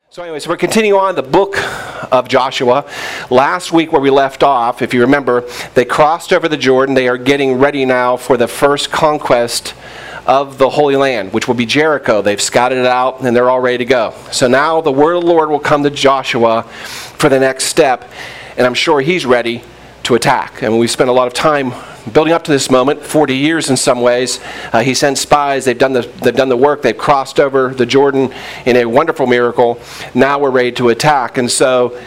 So anyways, we're continuing on the book of Joshua. Last week where we left off, if you remember, they crossed over the Jordan. They are getting ready now for the first conquest of the Holy Land, which will be Jericho. They've scouted it out and they're all ready to go. So now the word of the Lord will come to Joshua for the next step, and I'm sure he's ready to attack. And we've spent a lot of time building up to this moment, 40 years in some ways. He sent spies. They've done the work. They've crossed over the Jordan in a wonderful miracle. Now we're ready to attack. And so,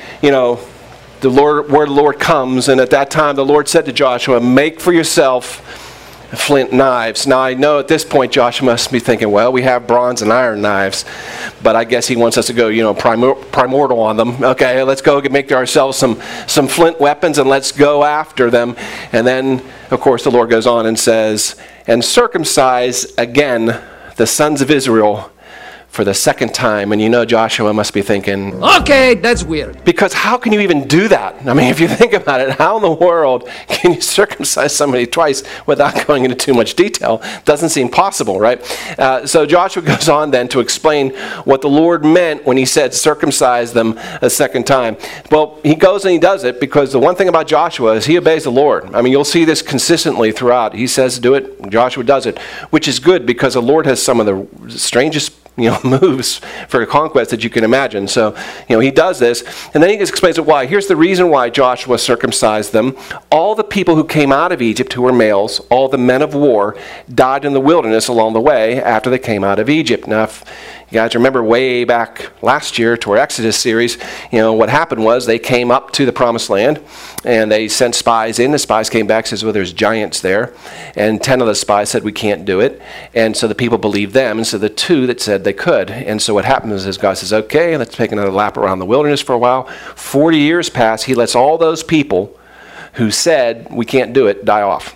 the word of the Lord comes, and at that time the Lord said to Joshua, "Make for yourself flint knives." Now I know at this point Joshua must be thinking, well, we have bronze and iron knives, but I guess he wants us to go, primordial on them. Okay, let's go make ourselves some flint weapons and let's go after them. And then, of course, the Lord goes on and says, "And circumcise again the sons of Israel for the second time." And Joshua must be thinking, okay, that's weird. Because how can you even do that? I mean, if you think about it, how in the world can you circumcise somebody twice without going into too much detail? Doesn't seem possible, right? So Joshua goes on then to explain what the Lord meant when he said circumcise them a second time. Well, he goes and he does it because the one thing about Joshua is he obeys the Lord. I mean, you'll see this consistently throughout. He says do it, Joshua does it, which is good because the Lord has some of the strangest moves for a conquest that you can imagine. So, he does this, and then he explains it why. Here's the reason why Joshua circumcised them. All the people who came out of Egypt who were males, all the men of war, died in the wilderness along the way after they came out of Egypt. Now, if you guys remember way back last year to our Exodus series, what happened was they came up to the Promised Land, and they sent spies in. The spies came back and says, well, there's giants there. And 10 of the spies said, we can't do it. And so the people believed them. And so the 2 that said they could. And so what happens is God says, okay, let's take another lap around the wilderness for a while. 40 years pass. He lets all those people who said we can't do it die off.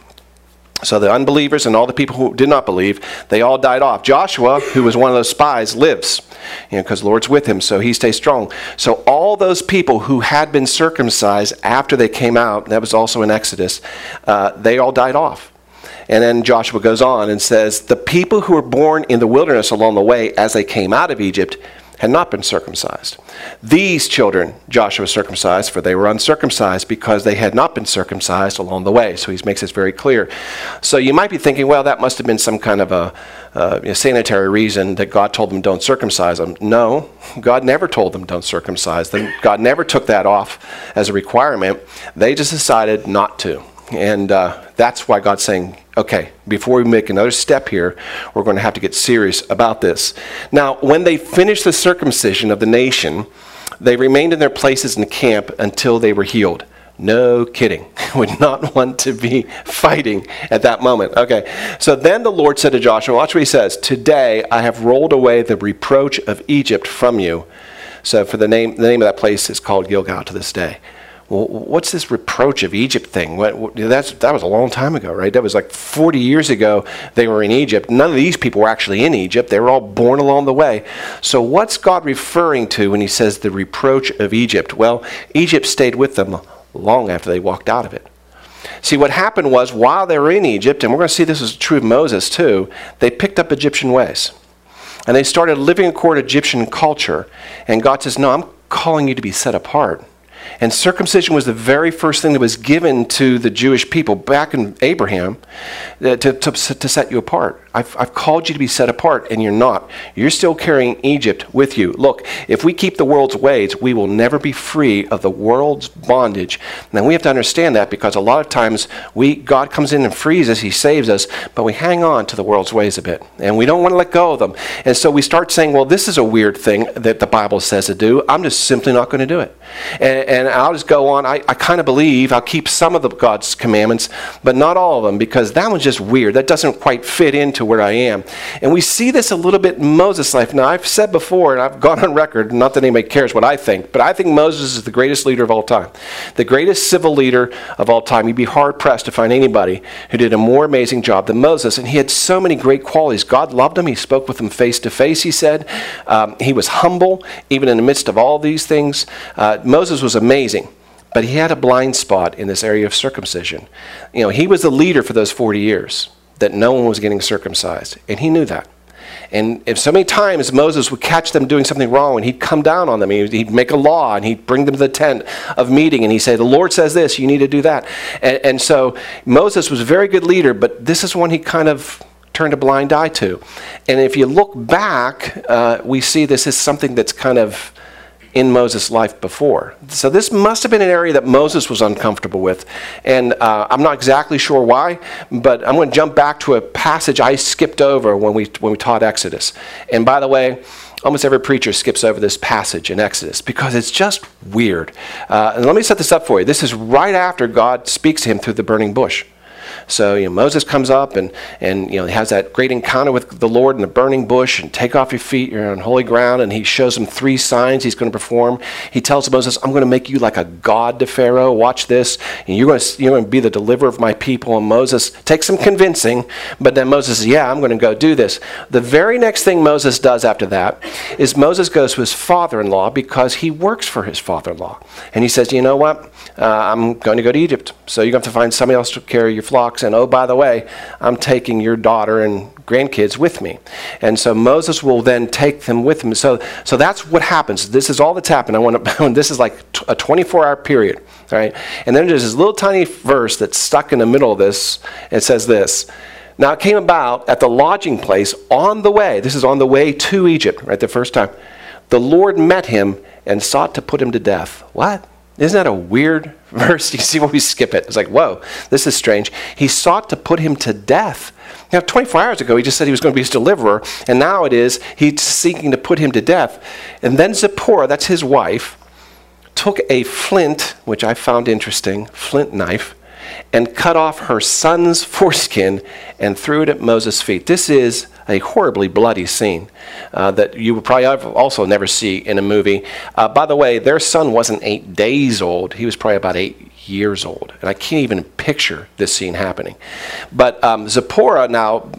So the unbelievers and all the people who did not believe, they all died off. Joshua, who was one of those spies, lives, because the Lord's with him, so he stays strong. So all those people who had been circumcised after they came out, that was also in Exodus, they all died off. And then Joshua goes on and says, the people who were born in the wilderness along the way as they came out of Egypt had not been circumcised. These children Joshua circumcised, for they were uncircumcised because they had not been circumcised along the way. So he makes this very clear. So you might be thinking, well, that must have been some kind of a sanitary reason that God told them don't circumcise them. No, God never told them don't circumcise them. God never took that off as a requirement. They just decided not to. And that's why God's saying, okay, before we make another step here, we're going to have to get serious about this. Now, when they finished the circumcision of the nation, they remained in their places in the camp until they were healed. No kidding. Would not want to be fighting at that moment. Okay, so then the Lord said to Joshua, watch what he says, today I have rolled away the reproach of Egypt from you. So for the name of that place is called Gilgal to this day. Well, what's this reproach of Egypt thing? That was a long time ago, right? That was like 40 years ago they were in Egypt. None of these people were actually in Egypt. They were all born along the way. So what's God referring to when he says the reproach of Egypt? Well, Egypt stayed with them long after they walked out of it. See, what happened was while they were in Egypt, and we're going to see this is true of Moses too, they picked up Egyptian ways. And they started living according to Egyptian culture. And God says, no, I'm calling you to be set apart. And circumcision was the very first thing that was given to the Jewish people back in Abraham to set you apart. I've called you to be set apart, and you're not. You're still carrying Egypt with you. Look, if we keep the world's ways, we will never be free of the world's bondage. Now, we have to understand that because a lot of times God comes in and frees us, he saves us, but we hang on to the world's ways a bit, and we don't want to let go of them. And so we start saying, well, this is a weird thing that the Bible says to do. I'm just simply not going to do it. And I'll just go on. I kind of believe I'll keep some of God's commandments, but not all of them, because that one's just weird. That doesn't quite fit into where I am. And we see this a little bit in Moses' life. Now, I've said before, and I've gone on record, not that anybody cares what I think, but I think Moses is the greatest leader of all time. The greatest civil leader of all time. You'd be hard-pressed to find anybody who did a more amazing job than Moses. And he had so many great qualities. God loved him. He spoke with him face to face, he said. He was humble, even in the midst of all these things. Moses was amazing. But he had a blind spot in this area of circumcision. He was the leader for those 40 years that no one was getting circumcised. And he knew that. And if so many times Moses would catch them doing something wrong, and he'd come down on them. He'd make a law, and he'd bring them to the tent of meeting, and he'd say, the Lord says this, you need to do that. And so Moses was a very good leader, but this is one he kind of turned a blind eye to. And if you look back, we see this is something that's kind of in Moses' life before. So this must have been an area that Moses was uncomfortable with. And I'm not exactly sure why, but I'm going to jump back to a passage I skipped over when we taught Exodus. And by the way, almost every preacher skips over this passage in Exodus because it's just weird. And let me set this up for you. This is right after God speaks to him through the burning bush. So Moses comes up and he has that great encounter with the Lord in the burning bush, and take off your feet, you're on holy ground, and he shows him 3 signs he's going to perform. He tells Moses, I'm going to make you like a god to Pharaoh. Watch this, and you're going to be the deliverer of my people. And Moses takes some convincing, but then Moses says, yeah, I'm going to go do this. The very next thing Moses does after that is Moses goes to his father-in-law because he works for his father-in-law. And he says, you know what? I'm going to go to Egypt, so you're going to have to find somebody else to carry your flocks. And oh, by the way, I'm taking your daughter and grandkids with me. And so Moses will then take them with him. So that's what happens. This is all that's happened. This is like a 24-hour period, all right? And then there's this little tiny verse that's stuck in the middle of this. It says this. Now it came about at the lodging place on the way. This is on the way to Egypt, right, the first time. The Lord met him and sought to put him to death. What? Isn't that a weird verse? You see why we skip it. It's like, whoa, this is strange. He sought to put him to death. 24 hours ago, he just said he was going to be his deliverer, and now it is he's seeking to put him to death. And then Zipporah, that's his wife, took a flint, which I found interesting, flint knife, and cut off her son's foreskin and threw it at Moses' feet. This is a horribly bloody scene that you would probably also never see in a movie. By the way, their son wasn't 8 days old. He was probably about 8 years old. And I can't even picture this scene happening. But Zipporah now,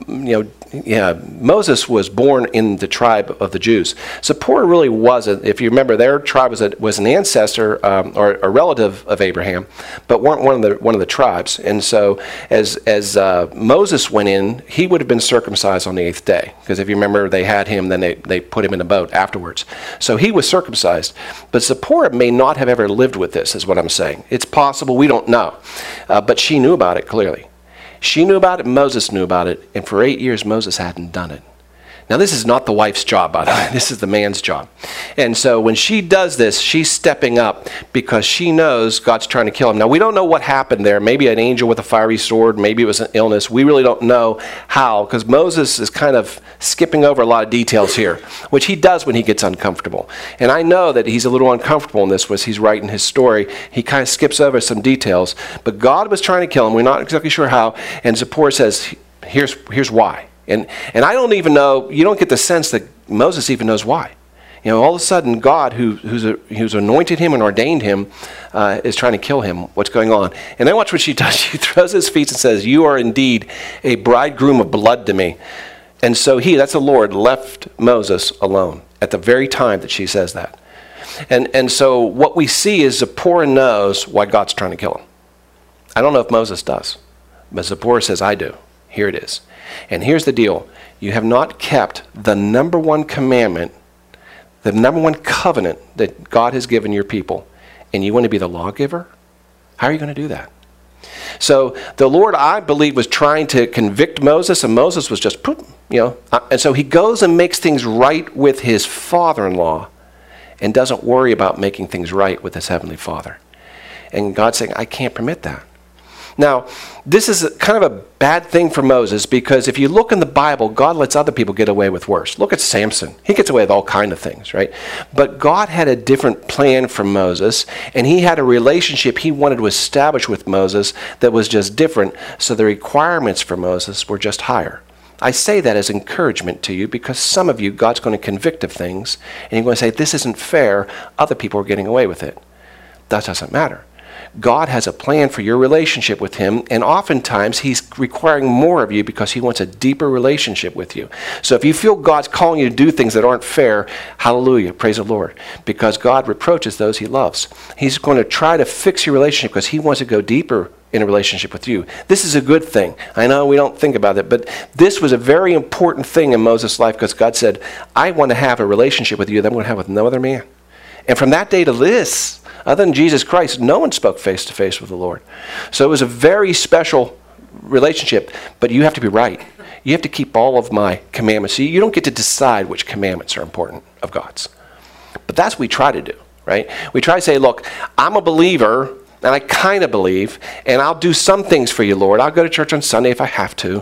Moses was born in the tribe of the Jews. Zipporah really wasn't, if you remember, their tribe was an ancestor or a relative of Abraham, but weren't one of the tribes. And so as Moses went in, he would have been circumcised on the 8th day, because if you remember, they had him, then they put him in a boat afterwards. So he was circumcised. But Zipporah may not have ever lived with this, is what I'm saying. It's possible, we don't know. But she knew about it clearly. She knew about it, Moses knew about it, and for 8 years Moses hadn't done it. Now this is not the wife's job, by the way. This is the man's job. And so when she does this, she's stepping up because she knows God's trying to kill him. Now we don't know what happened there. Maybe an angel with a fiery sword. Maybe it was an illness. We really don't know how, because Moses is kind of skipping over a lot of details here, which he does when he gets uncomfortable. And I know that he's a little uncomfortable in this as he's writing his story. He kind of skips over some details. But God was trying to kill him. We're not exactly sure how. And Zipporah says, here's why. And I don't even know, you don't get the sense that Moses even knows why. All of a sudden, God, who's anointed him and ordained him, is trying to kill him. What's going on? And then watch what she does. She throws his feet and says, you are indeed a bridegroom of blood to me. And so that's the Lord, left Moses alone at the very time that she says that. And so what we see is Zipporah knows why God's trying to kill him. I don't know if Moses does, but Zipporah says, I do. Here it is. And here's the deal. You have not kept the number one commandment, the number one covenant that God has given your people, and you want to be the lawgiver? How are you going to do that? So the Lord, I believe, was trying to convict Moses, and Moses was just, and so he goes and makes things right with his father-in-law and doesn't worry about making things right with his heavenly Father. And God's saying, I can't permit that. Now, this is kind of a bad thing for Moses, because if you look in the Bible, God lets other people get away with worse. Look at Samson. He gets away with all kinds of things, right? But God had a different plan for Moses, and he had a relationship he wanted to establish with Moses that was just different, so the requirements for Moses were just higher. I say that as encouragement to you because some of you, God's going to convict of things, and you're going to say, this isn't fair. Other people are getting away with it. That doesn't matter. God has a plan for your relationship with him, and oftentimes he's requiring more of you because he wants a deeper relationship with you. So if you feel God's calling you to do things that aren't fair, hallelujah, praise the Lord, because God reproaches those he loves. He's going to try to fix your relationship because he wants to go deeper in a relationship with you. This is a good thing. I know we don't think about it, but this was a very important thing in Moses' life because God said, I want to have a relationship with you that I'm going to have with no other man. And from that day to this, other than Jesus Christ, no one spoke face to face with the Lord. So it was a very special relationship, but you have to be right. You have to keep all of my commandments. See, you don't get to decide which commandments are important of God's. But that's what we try to do, right? We try to say, look, I'm a believer, and I kind of believe, and I'll do some things for you, Lord. I'll go to church on Sunday if I have to,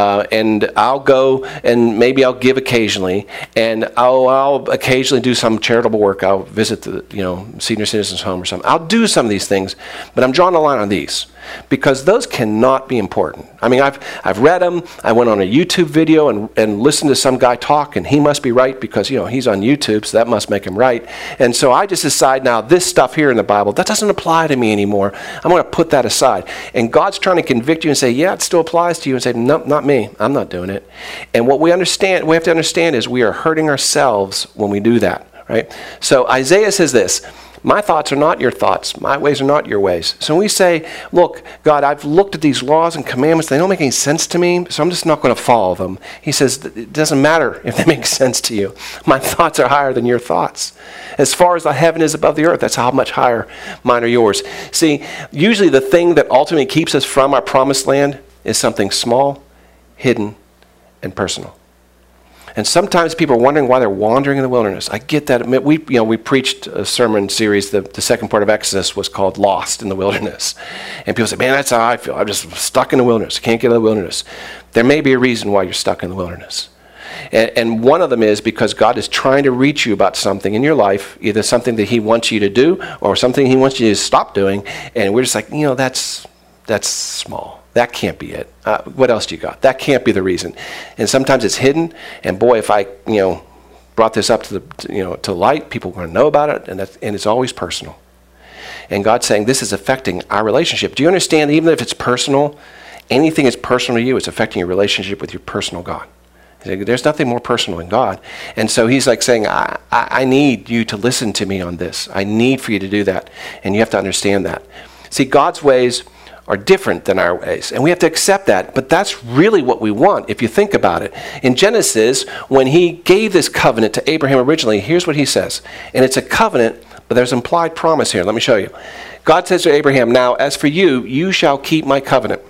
and I'll go and maybe I'll give occasionally, and I'll occasionally do some charitable work. I'll visit the senior citizens home or something. I'll do some of these things, but I'm drawing a line on these because those cannot be important. I mean, I've read them. I went on a YouTube video and listened to some guy talk, and he must be right because he's on YouTube, so that must make him right. And so I just decide now this stuff here in the Bible that doesn't apply to me anymore. I'm going to put that aside. And God's trying to convict you and say, yeah, it still applies to you, and say, no, not me. I'm not doing it. And what we have to understand is we are hurting ourselves when we do that, right? So Isaiah says this, my thoughts are not your thoughts. My ways are not your ways. So when we say, look, God, I've looked at these laws and commandments. They don't make any sense to me, so I'm just not going to follow them. He says, it doesn't matter if they make sense to you. My thoughts are higher than your thoughts. As far as the heaven is above the earth, that's how much higher mine are yours. See, usually the thing that ultimately keeps us from our promised land is something small, hidden, and personal. And sometimes people are wondering why they're wandering in the wilderness. I get that. We preached a sermon series. The second part of Exodus was called Lost in the Wilderness. And people say, man, that's how I feel. I'm just stuck in the wilderness. I can't get out of the wilderness. There may be a reason why you're stuck in the wilderness. And one of them is because God is trying to reach you about something in your life, either something that he wants you to do or something he wants you to stop doing. And we're just like, that's small. That can't be it. What else do you got? That can't be the reason. And sometimes it's hidden. And boy, if I, brought this up to light, people are going to know about it. And it's always personal. And God's saying this is affecting our relationship. Do you understand? Even if it's personal, anything is personal to you, it's affecting your relationship with your personal God. There's nothing more personal than God. And so he's like saying, I need you to listen to me on this. I need for you to do that. And you have to understand that. See, God's ways are different than our ways. And we have to accept that. But that's really what we want if you think about it. In Genesis, when he gave this covenant to Abraham originally, here's what he says. And it's a covenant, but there's implied promise here. Let me show you. God says to Abraham, now as for you, you shall keep my covenant,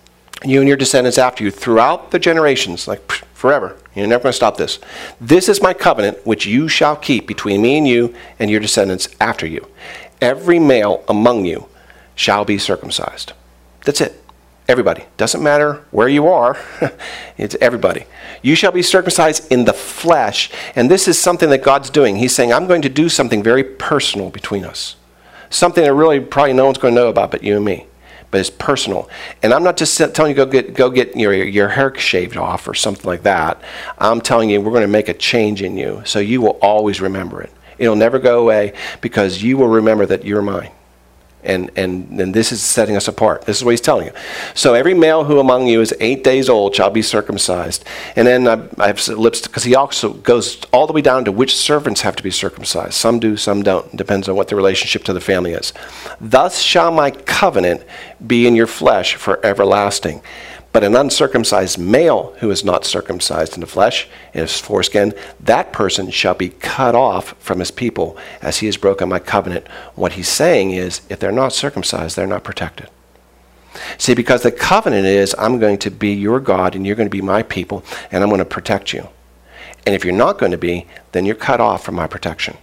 you and your descendants after you, throughout the generations, like forever. You're never going to stop this. This is my covenant, which you shall keep between me and you and your descendants after you. Every male among you shall be circumcised. That's it. Everybody. Doesn't matter where you are. It's everybody. You shall be circumcised in the flesh. And this is something that God's doing. He's saying, I'm going to do something very personal between us. Something that really probably no one's going to know about but you and me. But it's personal. And I'm not just telling you go get your hair shaved off or something like that. I'm telling you we're going to make a change in you so you will always remember it. It'll never go away because you will remember that you're mine. And this is setting us apart. This is what he's telling you. So every male who among you is 8 days old shall be circumcised. And then I have lips because he also goes all the way down to which servants have to be circumcised. Some do, some don't. It depends on what the relationship to the family is. Thus shall my covenant be in your flesh for everlasting. But an uncircumcised male who is not circumcised in the flesh, in his foreskin, that person shall be cut off from his people as he has broken my covenant. What he's saying is, if they're not circumcised, they're not protected. See, because the covenant is, I'm going to be your God and you're going to be my people and I'm going to protect you. And if you're not going to be, then you're cut off from my protection.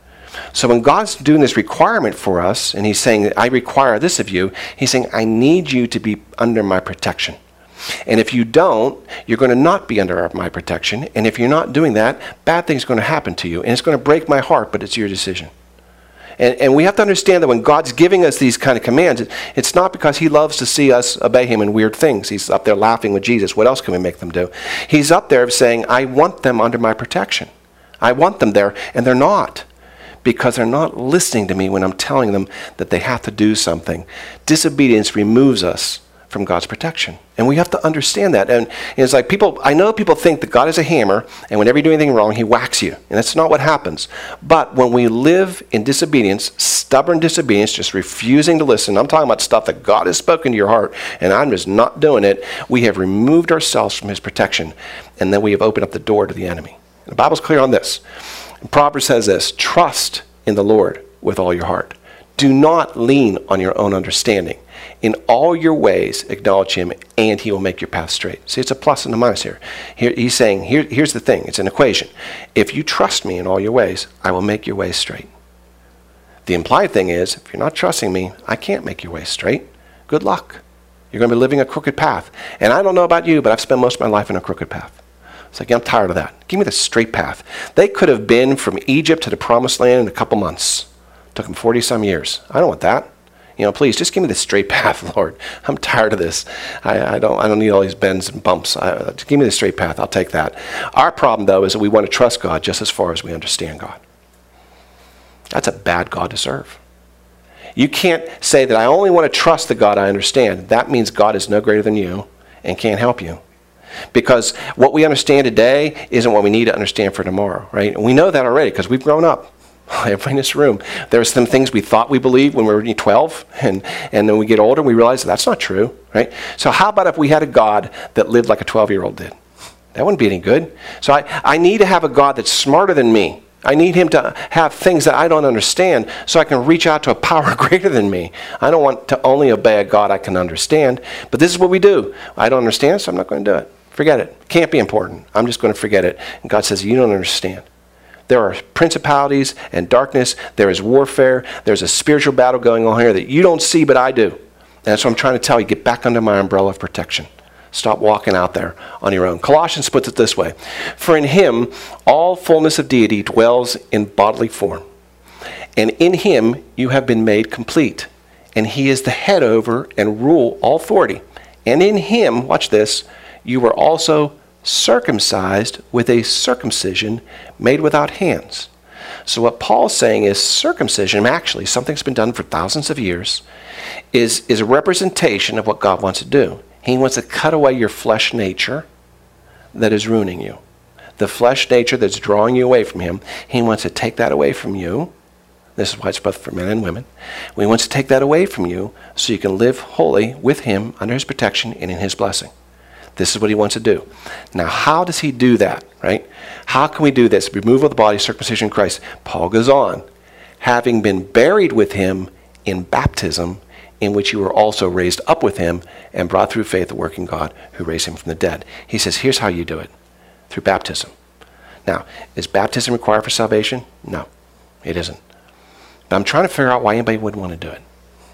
So when God's doing this requirement for us, and he's saying, I require this of you, he's saying, I need you to be under my protection. And if you don't, you're going to not be under my protection. And if you're not doing that, bad things are going to happen to you. And it's going to break my heart, but it's your decision. And we have to understand that when God's giving us these kind of commands, it's not because he loves to see us obey him in weird things. He's up there laughing with Jesus. What else can we make them do? He's up there saying, I want them under my protection. I want them there, and they're not. Because they're not listening to me when I'm telling them that they have to do something. Disobedience removes us from God's protection. And we have to understand that. And it's like I know people think that God is a hammer, and whenever you do anything wrong, he whacks you. And that's not what happens. But when we live in disobedience, stubborn disobedience, just refusing to listen, I'm talking about stuff that God has spoken to your heart, and I'm just not doing it, we have removed ourselves from his protection, and then we have opened up the door to the enemy. The Bible's clear on this. Proverbs says this, trust in the Lord with all your heart. Do not lean on your own understanding. In all your ways, acknowledge him, and he will make your path straight. See, it's a plus and a minus here. He's saying, here's the thing. It's an equation. If you trust me in all your ways, I will make your ways straight. The implied thing is, if you're not trusting me, I can't make your ways straight. Good luck. You're going to be living a crooked path. And I don't know about you, but I've spent most of my life in a crooked path. It's like, I'm tired of that. Give me the straight path. They could have been from Egypt to the promised land in a couple months. It took them 40-some years. I don't want that. Please, just give me the straight path, Lord. I'm tired of this. I don't need all these bends and bumps. Just give me the straight path. I'll take that. Our problem, though, is that we want to trust God just as far as we understand God. That's a bad God to serve. You can't say that I only want to trust the God I understand. That means God is no greater than you and can't help you. Because what we understand today isn't what we need to understand for tomorrow, right? And we know that already because we've grown up. Everybody in this room, there are some things we thought we believed when we were 12, and then we get older and we realize that's not true, right? So how about if we had a God that lived like a 12-year-old did? That wouldn't be any good. So I need to have a God that's smarter than me. I need him to have things that I don't understand so I can reach out to a power greater than me. I don't want to only obey a God I can understand, but this is what we do. I don't understand, so I'm not going to do it. Forget it. Can't be important. I'm just going to forget it. And God says, you don't understand. There are principalities and darkness. There is warfare. There's a spiritual battle going on here that you don't see, but I do. And that's what I'm trying to tell you. Get back under my umbrella of protection. Stop walking out there on your own. Colossians puts it this way. For in him, all fullness of deity dwells in bodily form. And in him, you have been made complete. And he is the head over and rule all authority. And in him, watch this, you were also circumcised with a circumcision made without hands. So what Paul's saying is circumcision, actually something that's been done for thousands of years, is a representation of what God wants to do. He wants to cut away your flesh nature that is ruining you. The flesh nature that's drawing you away from him, he wants to take that away from you. This is why it's both for men and women. He wants to take that away from you so you can live holy with him under his protection and in his blessing. This is what he wants to do. Now, how does he do that, right? How can we do this? Removal of the body, circumcision in Christ. Paul goes on. Having been buried with him in baptism, in which you were also raised up with him and brought through faith the working God who raised him from the dead. He says, here's how you do it. Through baptism. Now, is baptism required for salvation? No, it isn't. But I'm trying to figure out why anybody would want to do it.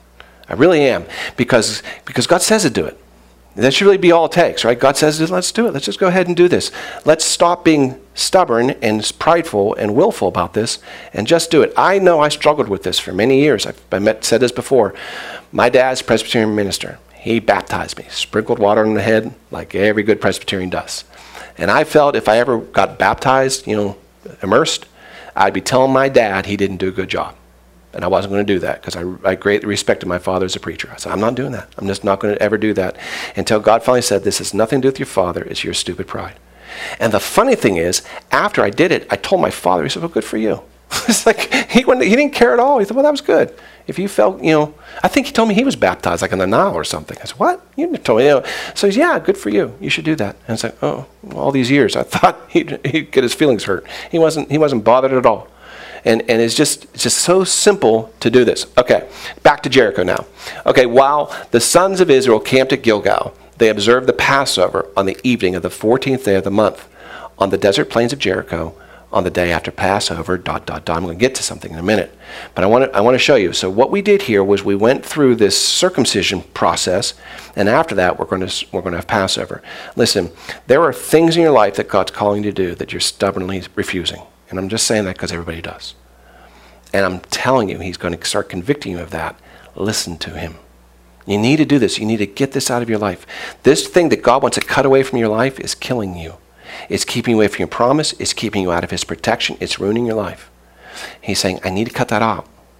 I really am. Because God says to do it. That should really be all it takes, right? God says, let's do it. Let's just go ahead and do this. Let's stop being stubborn and prideful and willful about this and just do it. I know I struggled with this for many years. I've said this before. My dad's a Presbyterian minister. He baptized me, sprinkled water on the head like every good Presbyterian does. And I felt if I ever got baptized, immersed, I'd be telling my dad he didn't do a good job. And I wasn't going to do that because I greatly respected my father as a preacher. I said, I'm not doing that. I'm just not going to ever do that. Until God finally said, this has nothing to do with your father. It's your stupid pride. And the funny thing is, after I did it, I told my father, he said, well, good for you. It's like, he didn't care at all. He thought, well, that was good. If you felt, I think he told me he was baptized like in the Nile or something. I said, what? You didn't tell me. So he's, yeah, good for you. You should do that. And it's like, oh, all these years, I thought he'd get his feelings hurt. He wasn't bothered at all. And it's just so simple to do this. Okay, back to Jericho now. Okay, while the sons of Israel camped at Gilgal, they observed the Passover on the evening of the 14th day of the month on the desert plains of Jericho on the day after Passover, ... I'm going to get to something in a minute. But I want to show you. So what we did here was we went through this circumcision process, and after that we're going to have Passover. Listen, there are things in your life that God's calling you to do that you're stubbornly refusing. And I'm just saying that because everybody does. And I'm telling you, he's going to start convicting you of that. Listen to him. You need to do this. You need to get this out of your life. This thing that God wants to cut away from your life is killing you. It's keeping you away from your promise. It's keeping you out of his protection. It's ruining your life. He's saying, I need to cut that out.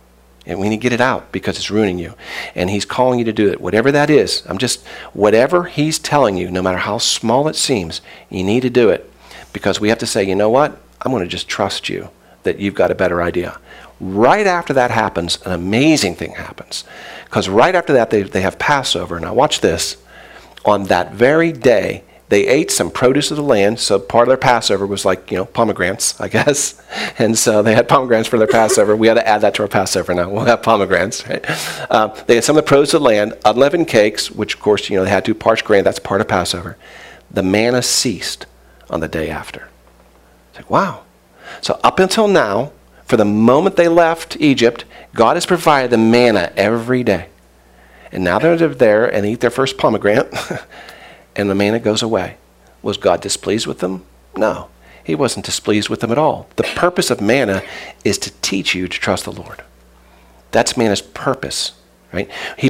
And we need to get it out because it's ruining you. And he's calling you to do it. Whatever that is, whatever he's telling you, no matter how small it seems, you need to do it. Because we have to say, you know what? I'm going to just trust you that you've got a better idea. Right after that happens, an amazing thing happens. Because right after that, they have Passover. Now watch this. On that very day, they ate some produce of the land. So part of their Passover was like, pomegranates, I guess. And so they had pomegranates for their Passover. We had to add that to our Passover now. We'll have pomegranates, right? They had some of the produce of the land, unleavened cakes, which of course, they had to parched grain. That's part of Passover. The manna ceased on the day after. It's like, wow. So up until now, for the moment they left Egypt, God has provided the manna every day. And now they're there and eat their first pomegranate, and the manna goes away. Was God displeased with them? No. He wasn't displeased with them at all. The purpose of manna is to teach you to trust the Lord. That's manna's purpose, right? We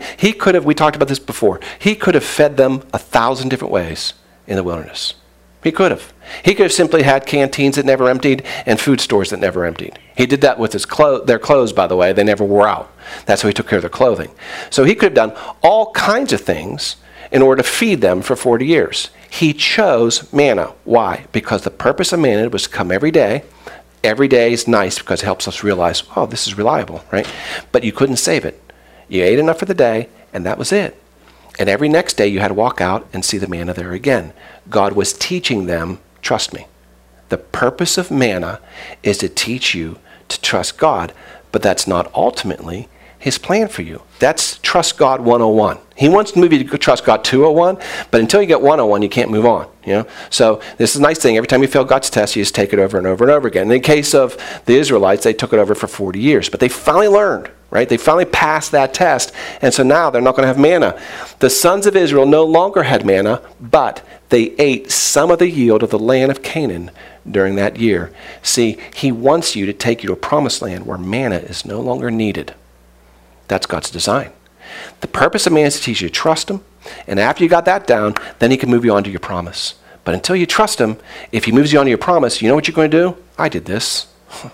talked about this before, he could have fed them 1,000 different ways in the wilderness. He could have. He could have simply had canteens that never emptied and food stores that never emptied. He did that with their clothes, by the way. They never wore out. That's how he took care of their clothing. So he could have done all kinds of things in order to feed them for 40 years. He chose manna. Why? Because the purpose of manna was to come every day. Every day is nice because it helps us realize, oh, this is reliable, right? But you couldn't save it. You ate enough for the day, and that was it. And every next day you had to walk out and see the manna there again. God was teaching them, trust me. The purpose of manna is to teach you to trust God, but that's not ultimately his plan for you. That's Trust God 101. He wants to move you to Trust God 201, but until you get 101, you can't move on. So this is a nice thing. Every time you fail God's test, you just take it over and over and over again. In the case of the Israelites, they took it over for 40 years, but they finally learned. Right? They finally passed that test, and so now they're not going to have manna. The sons of Israel no longer had manna, but they ate some of the yield of the land of Canaan during that year. See, he wants you to take you to a promised land where manna is no longer needed. That's God's design. The purpose of manna is to teach you to trust him, and after you got that down, then he can move you on to your promise. But until you trust him, if he moves you on to your promise, you know what you're going to do? I did this.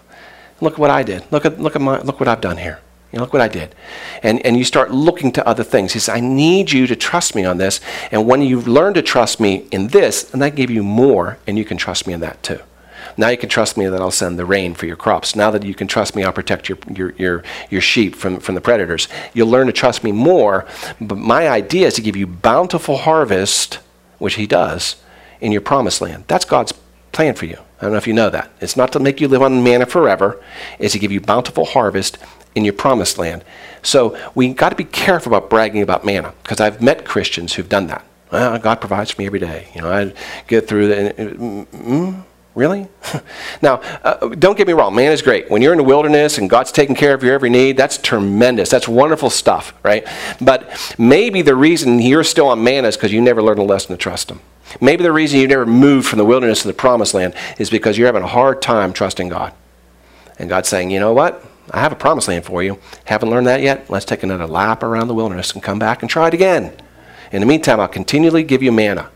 Look what I did. Look what I've done here. Look what I did. And you start looking to other things. He says, I need you to trust me on this. And when you learn to trust me in this, then I give you more, and you can trust me in that too. Now you can trust me that I'll send the rain for your crops. Now that you can trust me, I'll protect your sheep from the predators. You'll learn to trust me more. But my idea is to give you bountiful harvest, which he does, in your promised land. That's God's plan for you. I don't know if you know that. It's not to make you live on manna forever. It's to give you bountiful harvest in your promised land. So we got to be careful about bragging about manna, because I've met Christians who've done that. Well, God provides for me every day. I get through really? Now, don't get me wrong. Manna is great. When you're in the wilderness and God's taking care of your every need, that's tremendous. That's wonderful stuff, right? But maybe the reason you're still on manna is because you never learned a lesson to trust him. Maybe the reason you never moved from the wilderness to the promised land is because you're having a hard time trusting God. And God's saying, you know what? I have a promised land for you. Haven't learned that yet? Let's take another lap around the wilderness and come back and try it again. In the meantime, I'll continually give you manna.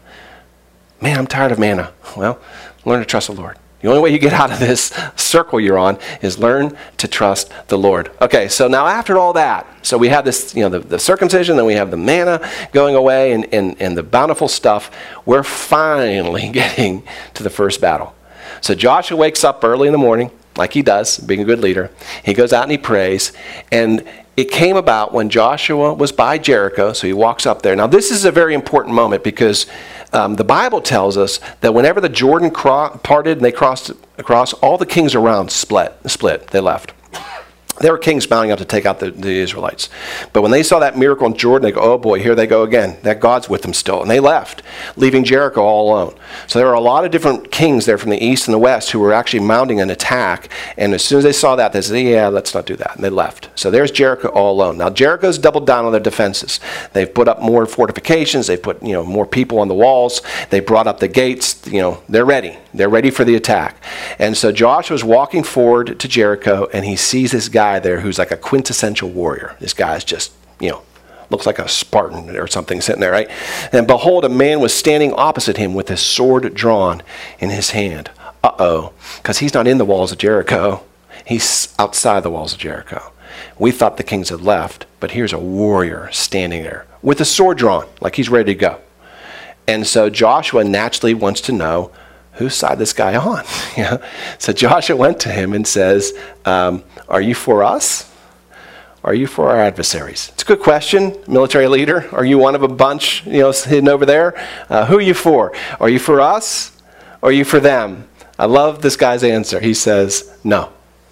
Man, I'm tired of manna. Well, learn to trust the Lord. The only way you get out of this circle you're on is learn to trust the Lord. Okay, so now after all that, so we have this, the circumcision, then we have the manna going away and the bountiful stuff. We're finally getting to the first battle. So Joshua wakes up early in the morning, like he does, being a good leader. He goes out and he prays. And it came about when Joshua was by Jericho, so he walks up there. Now, this is a very important moment because the Bible tells us that whenever the Jordan parted and they crossed across, all the kings around split. They left. There were kings mounting up to take out the Israelites. But when they saw that miracle in Jordan, they go, oh boy, here they go again. That God's with them still. And they left, leaving Jericho all alone. So there were a lot of different kings there from the east and the west who were actually mounting an attack. And as soon as they saw that, they said, yeah, let's not do that. And they left. So there's Jericho all alone. Now Jericho's doubled down on their defenses. They've put up more fortifications. They've put more people on the walls. They brought up the gates. They're ready. They're ready for the attack. And so Joshua's walking forward to Jericho, and he sees this guy there who's like a quintessential warrior. This guy's just, looks like a Spartan or something sitting there, right? And behold, a man was standing opposite him with his sword drawn in his hand. Uh-oh, because he's not in the walls of Jericho. He's outside the walls of Jericho. We thought the kings had left, but here's a warrior standing there with a sword drawn, like he's ready to go. And so Joshua naturally wants to know whose side this guy on. You know? So Joshua went to him and says, are you for us? Are you for our adversaries? It's a good question, military leader. Are you one of a bunch, hidden over there? Who are you for? Are you for us? Or are you for them? I love this guy's answer. He says, no.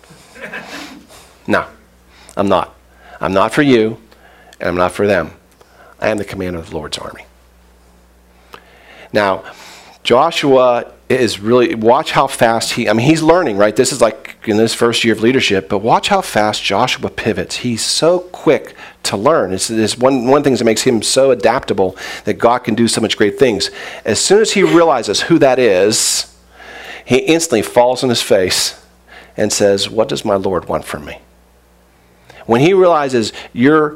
No, I'm not. I'm not for you, and I'm not for them. I am the commander of the Lord's army. Now, Joshua is really, watch how fast he's learning, right? This is like in his first year of leadership, but watch how fast Joshua pivots. He's so quick to learn. It's one of the things that makes him so adaptable, that God can do so much great things. As soon as he realizes who that is, he instantly falls on his face and says, what does my Lord want from me? When he realizes you're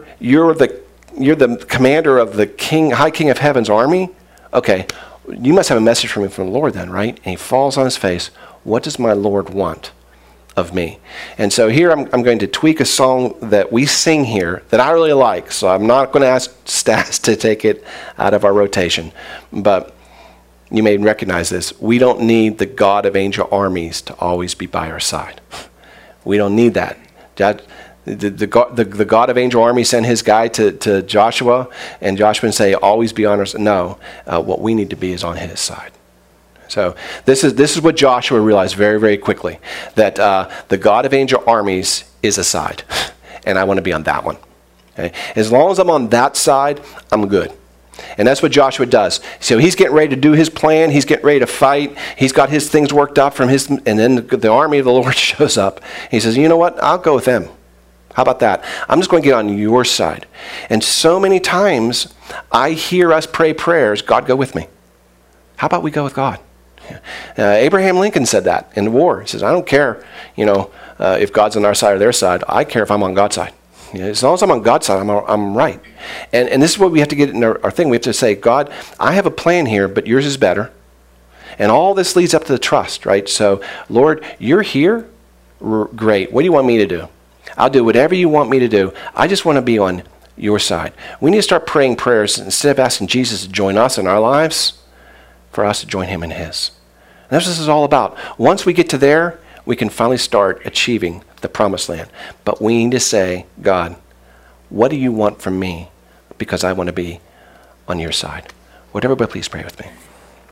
the commander of the high king of heaven's army, okay, you must have a message from me from the Lord then, right? And he falls on his face. What does my Lord want of me? And so here I'm going to tweak a song that we sing here that I really like. So I'm not going to ask Stas to take it out of our rotation. But you may recognize this. We don't need the God of angel armies to always be by our side. We don't need that. The God of angel army sent his guy to Joshua, and Joshua would say, always be on our side. No, what we need to be is on his side. So this is what Joshua realized very, very quickly, that the God of angel armies is a side, and I want to be on that one. Okay? As long as I'm on that side, I'm good. And that's what Joshua does. So he's getting ready to do his plan. He's getting ready to fight. He's got his things worked up and then the army of the Lord shows up. He says, you know what? I'll go with them. How about that? I'm just going to get on your side. And so many times I hear us pray prayers, God, go with me. How about we go with God? Abraham Lincoln said that in the war. He says, I don't care, if God's on our side or their side. I care if I'm on God's side. As long as I'm on God's side, I'm right. And this is what we have to get in our thing. We have to say, God, I have a plan here, but yours is better. And all this leads up to the trust, right? So, Lord, you're here? Great. What do you want me to do? I'll do whatever you want me to do. I just want to be on your side. We need to start praying prayers instead of asking Jesus to join us in our lives, for us to join him in his. And that's what this is all about. Once we get to there, we can finally start achieving the promised land. But we need to say, God, what do you want from me? Because I want to be on your side. Would everybody please pray with me?